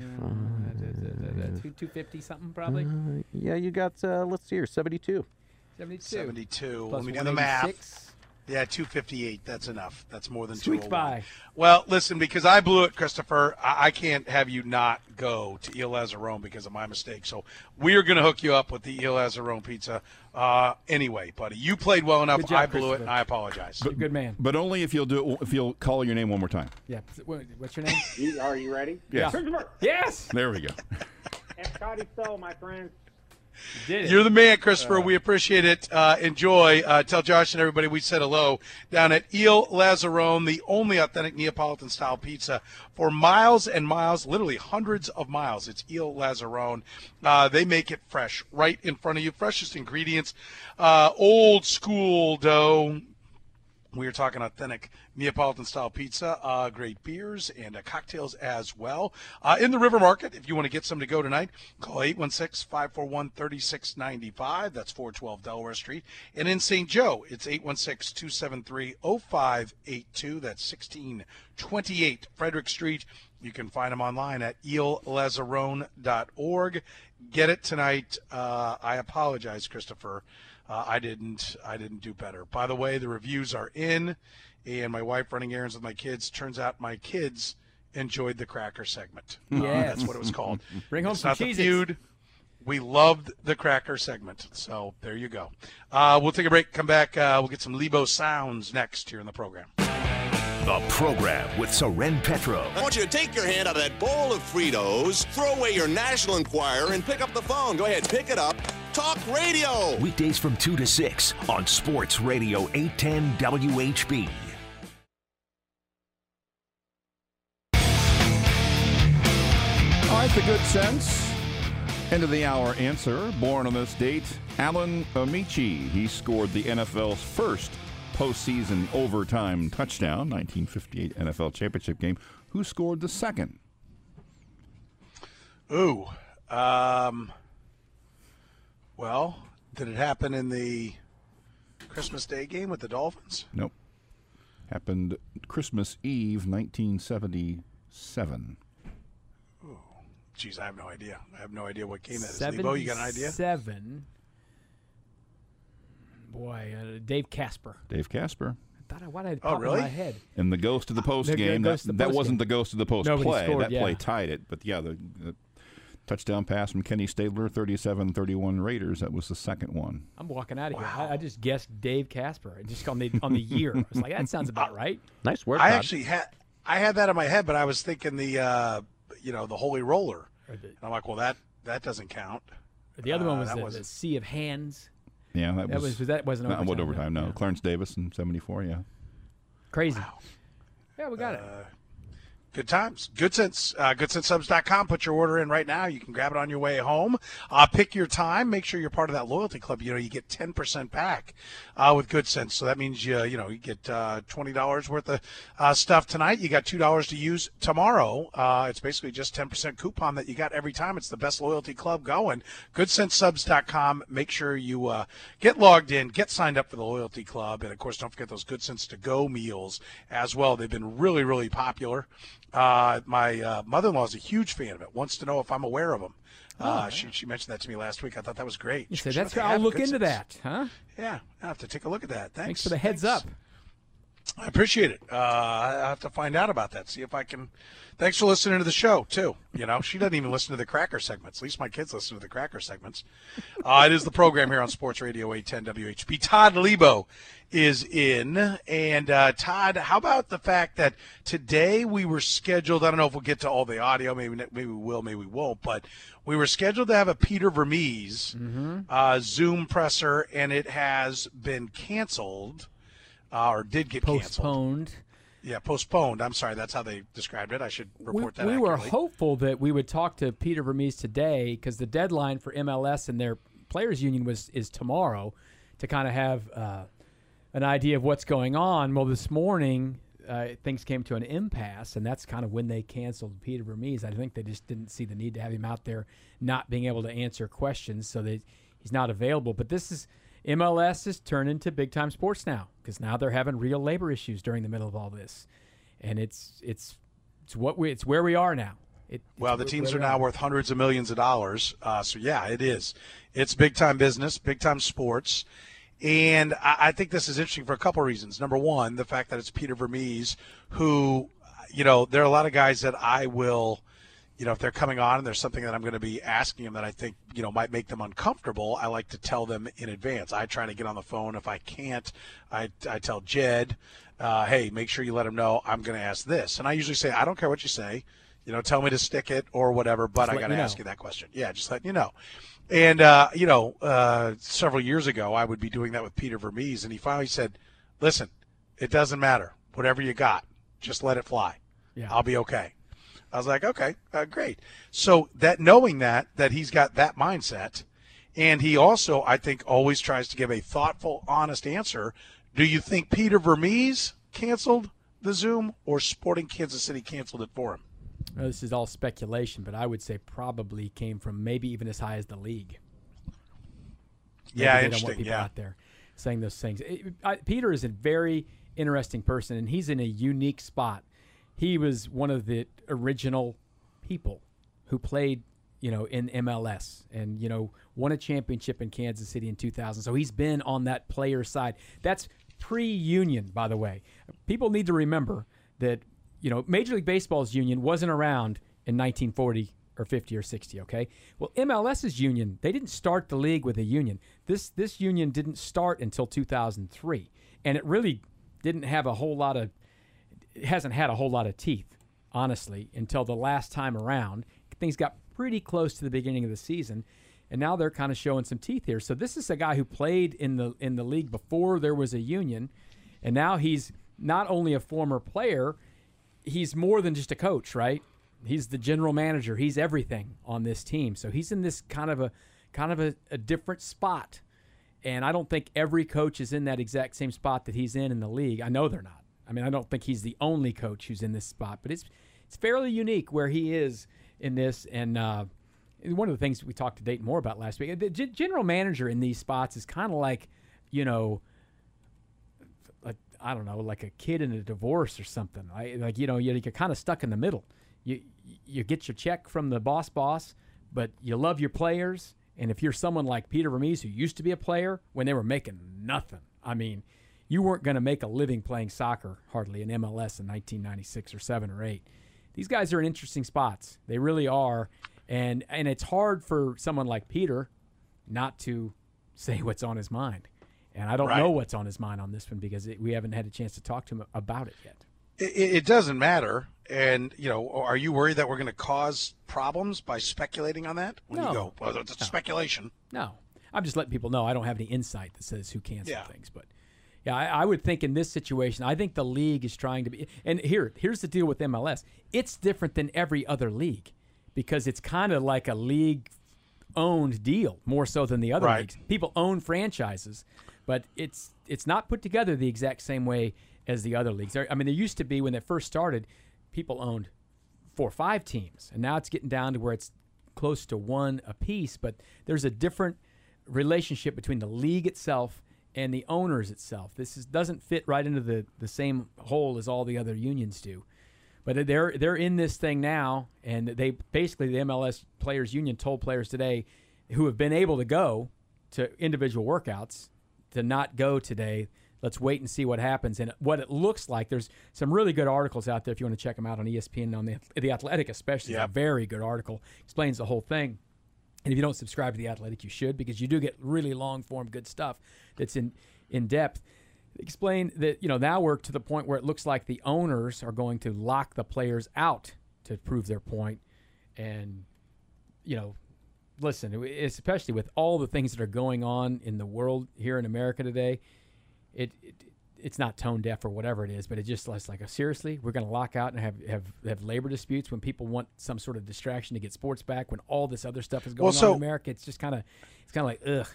250 something probably. Yeah, you got, let's see here, 72. 72. 72. Plus Let me do the math. 186. Yeah, 258. That's enough. That's more than Squeaked 201. by. Well, listen, because I blew it, Christopher, I can't have you not go to Il Lazzarone because of my mistake. So we are going to hook you up with the Il Lazzarone pizza anyway, buddy. You played well enough. Good job, I blew it, Christopher. and I apologize. You're a good man. But only if you'll do it. If you'll call your name one more time. Yeah. What's your name? Are you ready? Yes. Christopher Yes. There we go. and Scotty Stowe, my friends. You did it. You're the man, Christopher. We appreciate it. Enjoy. Tell Josh and everybody we said hello down at Il Lazzarone, the only authentic Neapolitan-style pizza for miles and miles, literally hundreds of miles. It's Il Lazzarone. They make it fresh, right in front of you. Freshest ingredients, old school dough. We are talking authentic Neapolitan-style pizza, great beers, and cocktails as well. In the River Market, if you want to get some to go tonight, call 816-541-3695. That's 412 Delaware Street. And in St. Joe, it's 816-273-0582. That's 1628 Frederick Street. You can find them online at ilazzarone.org. Get it tonight. I apologize, Christopher. I didn't do better. By the way, the reviews are in, and my wife running errands with my kids. Turns out my kids enjoyed the cracker segment. Yes. That's what it was called. Bring home It's some not the Cheez-Its. feud. We loved the cracker segment. So there you go. We'll take a break. Come back. We'll get some Lebo sounds next here in the program. The program with Soren Petro. I want you to take your hand out of that bowl of Fritos, throw away your National Enquirer, and pick up the phone. Go ahead, pick it up. Talk radio. Weekdays from 2 to 6 on Sports Radio 810 WHB. All right, the good sense. End of the hour answer. Born on this date, Alan Amici. He scored the NFL's first postseason overtime touchdown, 1958 NFL championship game. Who scored the second? Ooh. Well, did it happen in the Christmas Day game with the Dolphins? Nope. Happened Christmas Eve, 1977. Geez, I have no idea. I have no idea what game that is. Lebo, you got an idea? 7. Boy, Dave Casper. Dave Casper. Why did I Oh, pop really? in my head? And the ghost of the post The game. ghost of the That post wasn't game. the ghost of the post Nobody play. scored, That yeah. play tied it. But yeah, Touchdown pass from Kenny Stabler, 37-31 Raiders. That was the second one. I'm walking out of here. I just guessed Dave Casper. Just on the year. I was like, that sounds about right. Nice work, I Todd. actually had that in my head, but I was thinking the Holy Roller. And I'm like, well, that doesn't count. The other one was the Sea of Hands. Yeah, that wasn't overtime. Not overtime, no. Yeah. Clarence Davis in 74, yeah. Crazy. Wow. Yeah, we got it. Good times. GoodSense. GoodSenseSubs.com. Put your order in right now. You can grab it on your way home. Pick your time. Make sure you're part of that loyalty club. You get 10% back with GoodSense. So that means you get $20 worth of stuff tonight. You got $2 to use tomorrow. It's basically just 10% coupon that you got every time. It's the best loyalty club going. GoodSenseSubs.com. Make sure you get logged in, get signed up for the loyalty club, and of course, don't forget those GoodSense to go meals as well. They've been really, really popular. My mother-in-law is a huge fan of it. Wants to know if I'm aware of them. She mentioned that to me last week. I thought that was great. You said that's I'll look into that, huh? Yeah, I have to take a look at that. Thanks for the heads up. I appreciate it. I have to find out about that. See if I can. Thanks for listening to the show too. She doesn't even listen to the Cracker segments. At least my kids listen to the Cracker segments. It is the program here on Sports Radio 810 WHB. Todd Lebo is in, and Todd, how about the fact that today we were scheduled? I don't know if we'll get to all the audio. Maybe we will. Maybe we won't. But we were scheduled to have a Peter Vermees Zoom presser, and it has been canceled. Or did get postponed. Canceled. Yeah, postponed. I'm sorry. That's how they described it. I should report that We accurately. were hopeful that we would talk to Peter Vermees today because the deadline for MLS and their players union is tomorrow to kind of have an idea of what's going on. Well, this morning things came to an impasse, and that's kind of when they canceled Peter Vermees. I think they just didn't see the need to have him out there not being able to answer questions, so he's not available. But MLS is turning to big-time sports now because now they're having real labor issues during the middle of all this, and it's where we are now. The teams are now worth hundreds of millions of dollars. So yeah, it is. It's big-time business, big-time sports, and I think this is interesting for a couple of reasons. Number one, the fact that it's Peter Vermees, who, there are a lot of guys that I will. If they're coming on and there's something that I'm going to be asking them that I think, might make them uncomfortable, I like to tell them in advance. I try to get on the phone. If I can't, I tell Jed, hey, make sure you let him know I'm going to ask this. And I usually say, I don't care what you say. Tell me to stick it or whatever, but I got to ask you that question. Yeah, just letting you know. And, several years ago, I would be doing that with Peter Vermees, and he finally said, listen, it doesn't matter. Whatever you got, just let it fly. Yeah. I'll be okay. I was like, okay, great. So knowing that he's got that mindset, and he also, I think, always tries to give a thoughtful, honest answer. Do you think Peter Vermees canceled the Zoom or Sporting Kansas City canceled it for him? Well, this is all speculation, but I would say probably came from maybe even as high as the league. Yeah, they interesting. Don't want people out there saying those things. Peter is a very interesting person, and he's in a unique spot. He was one of the original people who played, in MLS and, won a championship in Kansas City in 2000. So he's been on that player side. That's pre-union, by the way. People need to remember that, Major League Baseball's union wasn't around in 1940 or 50 or 60, okay? Well, MLS's union, they didn't start the league with a union. This union didn't start until 2003, and it really didn't have a whole lot of – it hasn't had a whole lot of teeth, honestly, until the last time around. Things got pretty close to the beginning of the season, and now they're kind of showing some teeth here. So this is a guy who played in the league before there was a union, and now he's not only a former player, he's more than just a coach, right? He's the general manager. He's everything on this team. So he's in this kind of a different spot, and I don't think every coach is in that exact same spot that he's in the league. I know they're not. I mean, I don't think he's the only coach who's in this spot, but it's fairly unique where he is in this. And one of the things we talked to Dayton Moore about last week, the general manager in these spots is kind of like, I don't know, like a kid in a divorce or something. You're kind of stuck in the middle. You get your check from the boss, but you love your players. And if you're someone like Peter Vermees, who used to be a player when they were making nothing, I mean, you weren't going to make a living playing soccer hardly in MLS in 1996 or 7 or 8. These guys are in interesting spots. They really are. And it's hard for someone like Peter not to say what's on his mind. And I don't know what's on his mind on this one because we haven't had a chance to talk to him about it yet. It doesn't matter. And, are you worried that we're going to cause problems by speculating on that? When you go, well, it's speculation. No. I'm just letting people know I don't have any insight that says who canceled things. But, yeah, I would think in this situation, I think the league is trying to be – and here's the deal with MLS. It's different than every other league because it's kind of like a league-owned deal more so than the other leagues. People own franchises, but it's not put together the exact same way as the other leagues. There used to be when they first started, people owned 4 or 5 teams, and now it's getting down to where it's close to 1 apiece. But there's a different relationship between the league itself and the owners itself. This doesn't fit right into the same hole as all the other unions do. But they're in this thing now, and they basically the MLS Players Union told players today who have been able to go to individual workouts to not go today. Let's wait and see what happens. And what it looks like, there's some really good articles out there if you want to check them out on ESPN, on the Athletic especially. A very good article. Explains the whole thing. And if you don't subscribe to the Athletic, you should, because you do get really long-form good stuff that's in depth. Explain that, now we're to the point where it looks like the owners are going to lock the players out to prove their point. And, listen, especially with all the things that are going on in the world here in America today, it's not tone deaf or whatever it is, but it just looks like, seriously, we're going to lock out and have labor disputes when people want some sort of distraction to get sports back when all this other stuff is going on in America. It's just kind of like, ugh,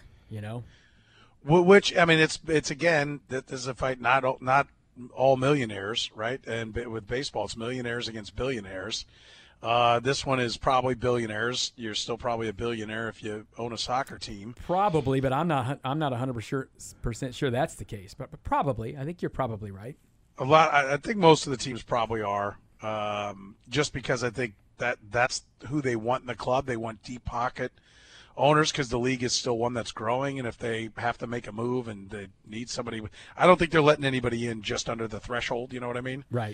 Which, it's again, that this is a fight not all millionaires, right? And with baseball, it's millionaires against billionaires. This one is probably billionaires. You're still probably a billionaire if you own a soccer team. Probably, but I'm not 100% sure that's the case. But probably, I think you're probably right. I think most of the teams probably are, just because I think that's who they want in the club. They want deep pocket owners because the league is still one that's growing, and if they have to make a move and they need somebody, I don't think they're letting anybody in just under the threshold. You know what I mean? Right.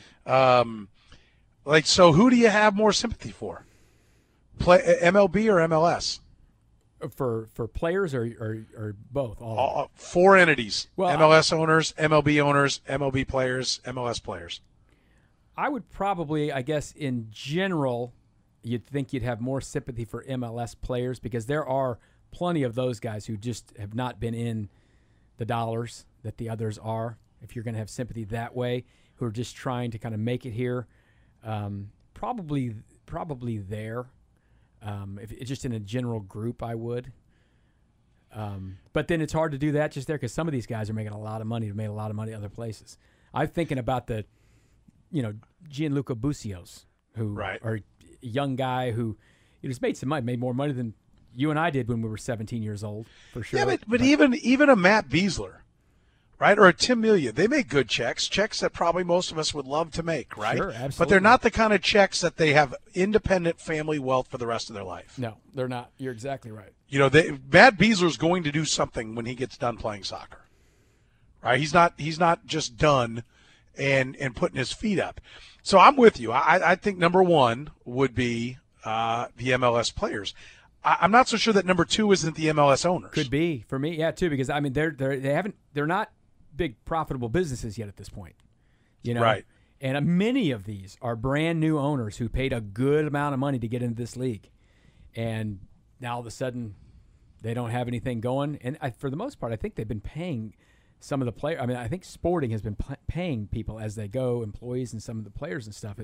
So who do you have more sympathy for? MLB or MLS? For players or both? All 4 entities. Well, MLS owners, MLB owners, MLB players, MLS players. I would probably, I guess, in general, you'd think you'd have more sympathy for MLS players because there are plenty of those guys who just have not been in the dollars that the others are, if you're going to have sympathy that way, who are just trying to kind of make it here. Probably there. If it's just in a general group, I would. But then it's hard to do that just there because some of these guys are making a lot of money. They've made a lot of money other places. I'm thinking about Gianluca Bussios, who are a young guy who just made some money, made more money than you and I did when we were 17 years old, for sure. Yeah, but even a Matt Beasler, right, or a Tim Melia, they make good checks that probably most of us would love to make, right? Sure, absolutely. But they're not the kind of checks that they have independent family wealth for the rest of their life. No, they're not. You're exactly right. Matt Beasler's going to do something when he gets done playing soccer, right? He's not just done and putting his feet up. So I'm with you. I think number 1 would be the MLS players. I'm not so sure that number 2 isn't the MLS owners. Could be for me, yeah, too, because they're not big profitable businesses yet at this point, right? And many of these are brand new owners who paid a good amount of money to get into this league, and now all of a sudden they don't have anything going. And for the most part, I think they've been paying some of the players. I think Sporting has been paying people as they go, employees and some of the players and stuff.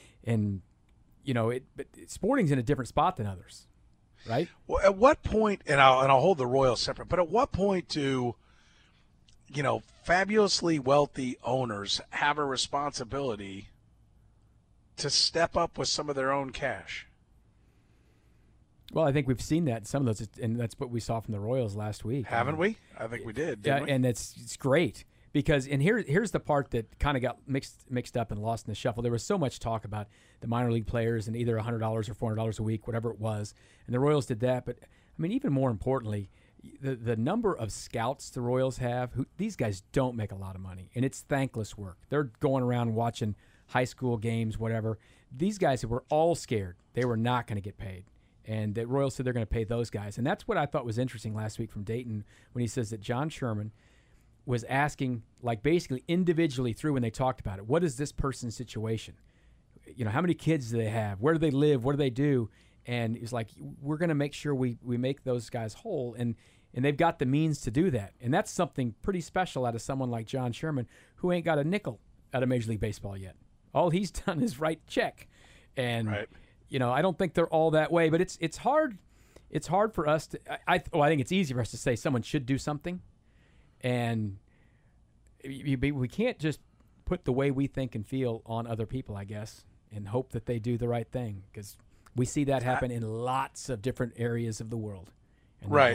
But Sporting's in a different spot than others, right? Well, at what point, and I'll hold the Royals separate, but at what point do fabulously wealthy owners have a responsibility to step up with some of their own cash? Well, I think we've seen that in some of those, and that's what we saw from the Royals last week. Haven't we? I think we did. Yeah, we? And it's great because, and here's the part that kind of got mixed up and lost in the shuffle. There was so much talk about the minor league players and either $100 or $400 a week, whatever it was, and the Royals did that. But even more importantly, the number of scouts the Royals have, these guys don't make a lot of money, and it's thankless work. They're going around watching high school games, whatever. These guys were all scared they were not going to get paid. And that Royals said they're going to pay those guys. And that's what I thought was interesting last week from Dayton when he says that John Sherman was asking, like, basically individually through when they talked about it, what is this person's situation? You know, how many kids do they have? Where do they live? What do they do? And he's like, we're going to make sure we make those guys whole. And they've got the means to do that. And that's something pretty special out of someone like John Sherman, who ain't got a nickel out of Major League Baseball yet. All he's done is write check. And, you know, I don't think they're all that way. But it's hard. It's hard for us to I think it's easy for us to say someone should do something. And we can't just put the way we think and feel on other people, I guess, and hope that they do the right thing, because we see that happen in lots of different areas of the world. Right.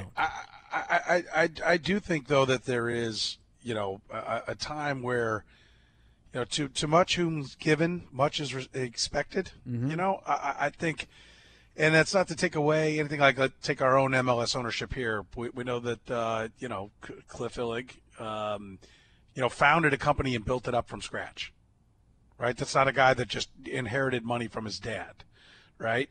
I do think, though, that there is, you know, a time where, you know, to much whom's given, much is expected. Mm-hmm. You know, I think, and that's not to take away anything, like take our own MLS ownership here. We know that, you know, Cliff Illig, you know, founded a company and built it up from scratch. Right. That's not a guy that just inherited money from his dad. Right.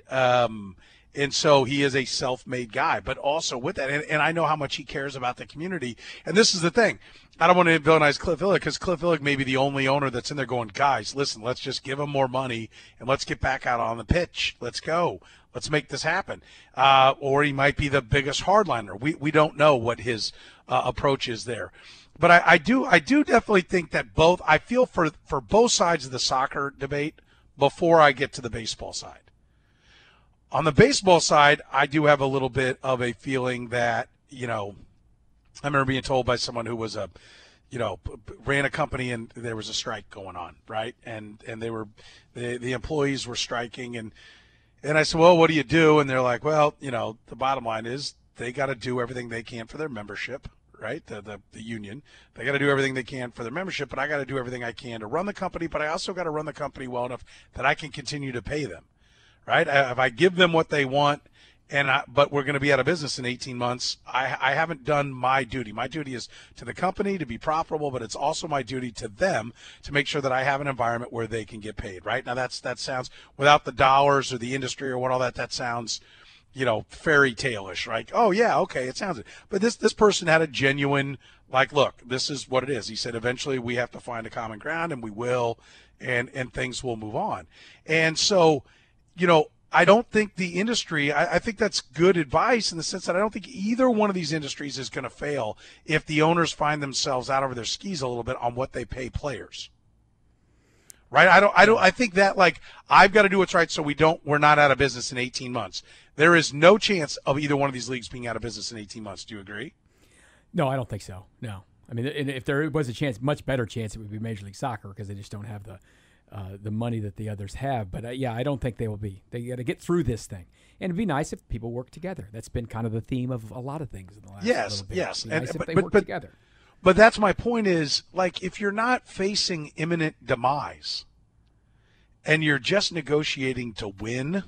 And so he is a self-made guy, but also with that, and I know how much he cares about the community. And this is the thing. I don't want to villainize Cliff Illig, because Cliff Illig may be the only owner that's in there going, guys, listen, let's just give him more money and let's get back out on the pitch. Let's go. Let's make this happen. Or he might be the biggest hardliner. We don't know what his approach is there. But I do definitely think that I feel for both sides of the soccer debate before I get to the baseball side. On the baseball side, I do have a little bit of a feeling that, you know, I remember being told by someone who was ran a company and there was a strike going on, right? And the employees were striking, and I said, well, what do you do? And they're like, well, you know, the bottom line is they got to do everything they can for their membership, right? The union. They got to do everything they can for their membership, but I got to do everything I can to run the company, but I also got to run the company well enough that I can continue to pay them. Right? If I give them what they want, but we're going to be out of business in 18 months, I haven't done my duty. My duty is to the company to be profitable, but it's also my duty to them to make sure that I have an environment where they can get paid. Right? Now that sounds, without the dollars or the industry or what all that sounds, you know, fairy tale-ish. Right? Oh yeah, okay, it sounds it. But this person had a genuine, like, look, this is what it is. He said, eventually we have to find a common ground, and we will, and things will move on. And so, you know, I don't think the industry, I think that's good advice in the sense that I don't think either one of these industries is going to fail if the owners find themselves out over their skis a little bit on what they pay players. Right? I think that, like, I've got to do what's right so we're not out of business in 18 months. There is no chance of either one of these leagues being out of business in 18 months. Do you agree? No, I don't think so. No. I mean, if there was a chance, much better chance, it would be Major League Soccer, because they just don't have the money that the others have. But yeah, I don't think they will be. They got to get through this thing, and it'd be nice if people work together. That's been kind of the theme of a lot of things in the last little bit. Yes, nice if they work together. But that's my point. Is, like, if you're not facing imminent demise, and you're just negotiating to win,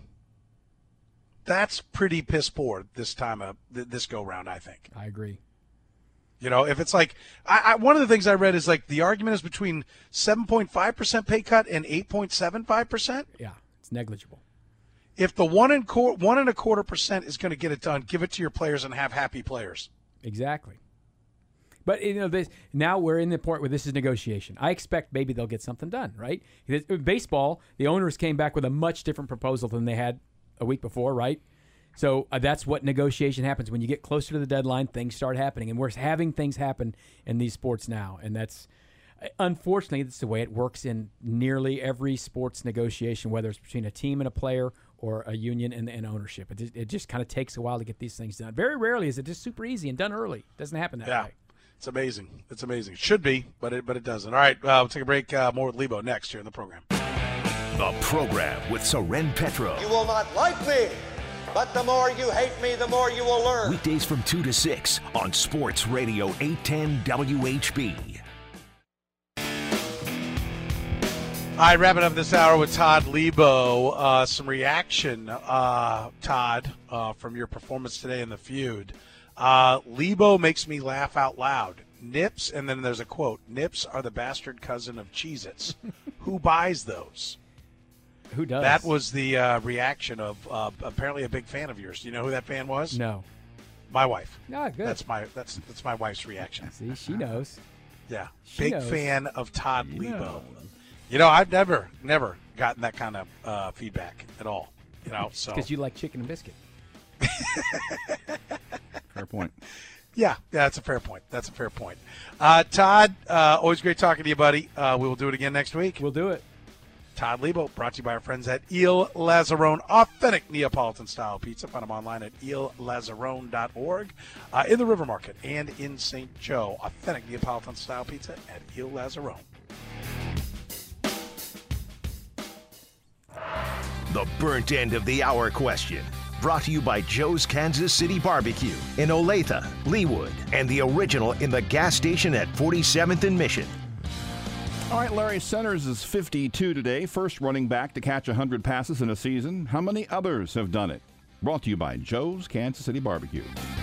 that's pretty piss poor this time of this go round. I think. I agree. You know, if it's like, one of the things I read is, like, the argument is between 7.5% pay cut and 8.75%. Yeah, it's negligible. If the 1.25% is going to get it done, give it to your players and have happy players. Exactly. But, you know, now we're in the point where this is negotiation. I expect maybe they'll get something done, right? Baseball, the owners came back with a much different proposal than they had a week before, right? So that's what negotiation happens. When you get closer to the deadline, things start happening. And we're having things happen in these sports now. And that's, unfortunately, that's the way it works in nearly every sports negotiation, whether it's between a team and a player or a union and ownership. It just kind of takes a while to get these things done. Very rarely is it just super easy and done early. It doesn't happen that way. It's amazing. It's amazing. It should be, but it doesn't. All right, we'll take a break. More with Lebo next here in the program. The program with Soren Petro. You will not like me. But the more you hate me, the more you will learn. Weekdays from 2 to 6 on Sports Radio 810 WHB. All right, wrapping up this hour with Todd Lebo. Some reaction, Todd, from your performance today in the feud. Lebo makes me laugh out loud. Nips, and then there's a quote, Nips are the bastard cousin of Cheez-Its. Who buys those? Who does? That was the reaction of apparently a big fan of yours. Do you know who that fan was? No. My wife. Ah, good. That's my wife's reaction. See, she knows. Yeah, She big knows. fan of Todd She Lebo. knows. You know, I've never gotten that kind of feedback at all. You know, so Because you like chicken and biscuit. Fair point. yeah, that's a fair point. Todd, always great talking to you, buddy. We will do it again next week. We'll do it. Todd Lebo, brought to you by our friends at Il Lazzarone, authentic Neapolitan-style pizza. Find them online at IlLazzarone.org, in the River Market and in St. Joe. Authentic Neapolitan-style pizza at Il Lazzarone. The burnt end of the hour question. Brought to you by Joe's Kansas City Barbecue in Olathe, Leawood, and the original in the gas station at 47th and Mission. All right, Larry Centers is 52 today. First running back to catch 100 passes in a season. How many others have done it? Brought to you by Joe's Kansas City Barbecue.